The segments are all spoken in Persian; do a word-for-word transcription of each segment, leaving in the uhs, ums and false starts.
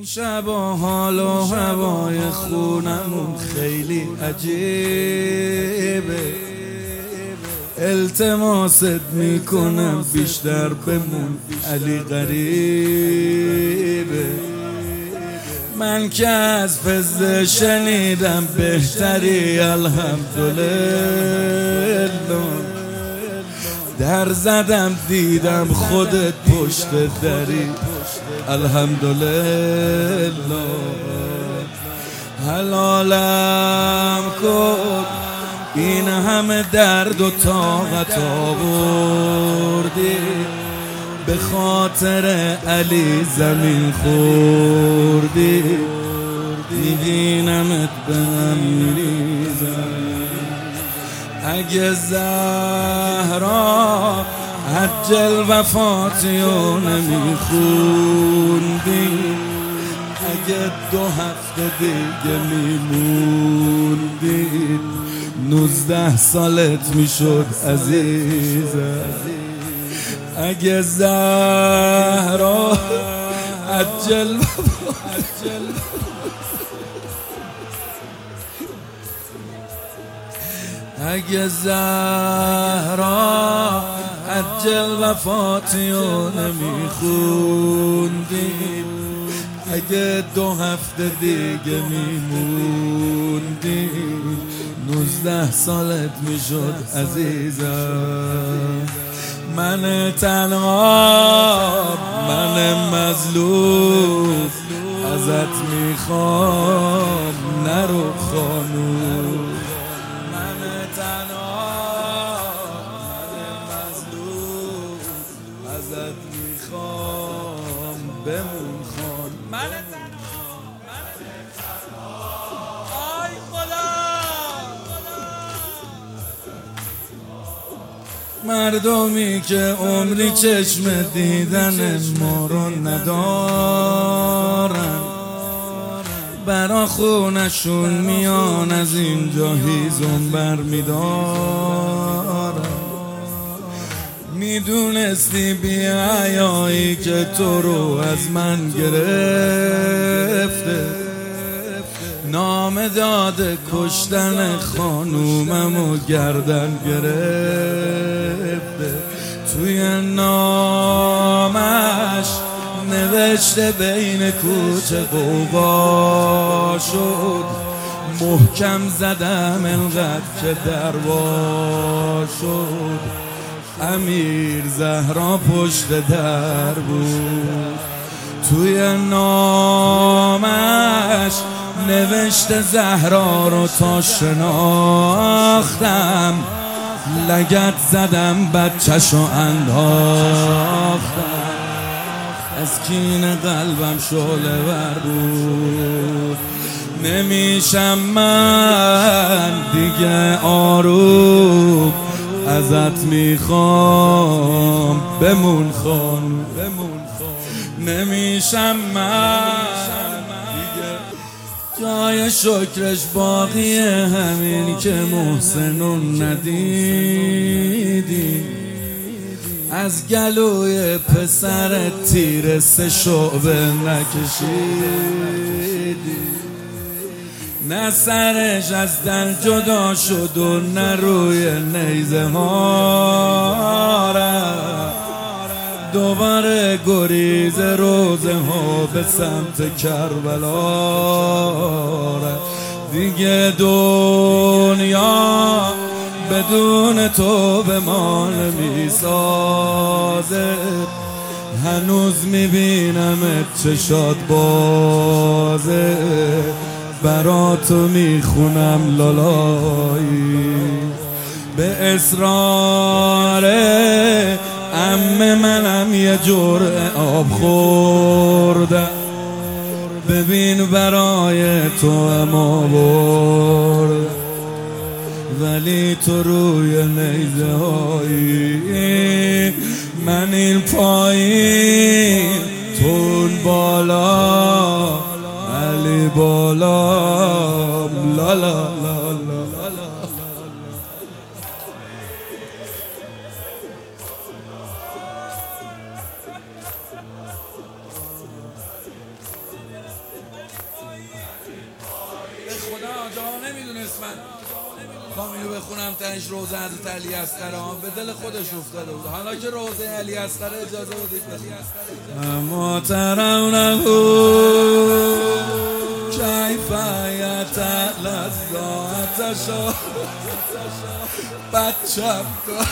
این شبا حال و هوای خونمون خیلی عجیبه. التماست میکنم بیشتر بمون، علی غریبه. من که از فضه شنیدم بهتری، الحمدلله. در زدم دیدم خودت پشت دری، الحمدلله. حلالم کن این همه درد و طاقت آوردی، به خاطر علی زمین خوردی. میبینمت به هم میریزم. اگه زهرا عجل وفاتیو نمیخوندی، اگه دو هفته دیگه میموندی، نوزده سالت میشد عزیزم. اگه زهرا عجل اگه زهرا عجل وفاتیو نمیخوندی، اگه دو هفته دیگه میموندی، نوزده سالت میشد عزیزم. من تنها، من مظلوم، ازت میخوام نرو خانوم. من تنها، من مظلوم، ازت میخوام بمون خان. من تنها، من تنها، آی خدا. مردمی که عمری چشم دیدن ما رو ندارن، برا خونشون میان از اینجا هیزم بر میدارن. میدونستی بی حیایی که تو رو از من گرفته، نام داده کشتن خانومم و گردن گرفته. توی نامش نوشته بین کوچه غوغا شد، محکم زدم انقدر که دروا شد. امیر زهرا پشت در بود، توی نامش نوشته زهرا رو تا شناختم، لگد زدم بچه‌شو انداختم. از کین قلبم شعله ور بود، نمیشم من دیگه آروم، ازت میخوام بمون خانوم. نمیشم من دیگه، جای شکرش باقیه همین که محسنون ندیدی. از گلوی پسر تیر سه شعبه نکشیدی، نه سرش از دل جدا شد و نه روی نیزه ها رفت. دوباره گریز روزه ها به سمت کربلا رفت. دیگه دنیا بدون تو به ما نمیسازه، هنوز میبینمت چشات بازه. برا تو میخونم لالایی، به اصرار عمه منم یه جرعه آب خوردم. ببین برای تو هم آورد، ولی تو روی نیزه هایی. من این پایین تون بالا، علی بالا. لا لا لا لا نمیدونست من کامیو بخونم تنش روزه حضرت علی اصغر به دل خودش افتاده بود. حالا که روزه علی اصغر اجازه بدید بخونم. محترم نهو کیفیت لذاتشو بچم کن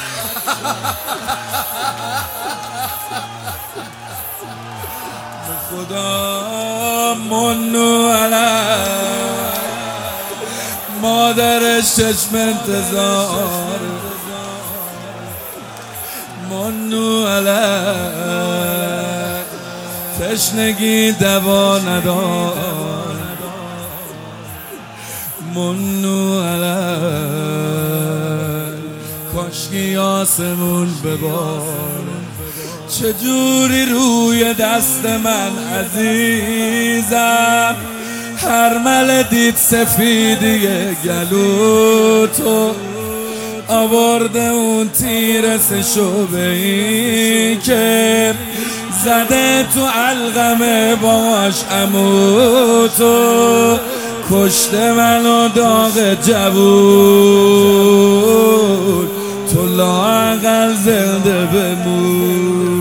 خدا منو علی مادرش چشم انتظار منو علی تشنگی دوا ندار منو علی کاشکی آسمون ببار چجوری روی دست من عزیزم هر مل دید سفیدی گلو تو آورده اون تیر سه شعبه‌ای که زده تو علقم باش عمو تو کشته منو داغ جوون تو لااقل زنده بمون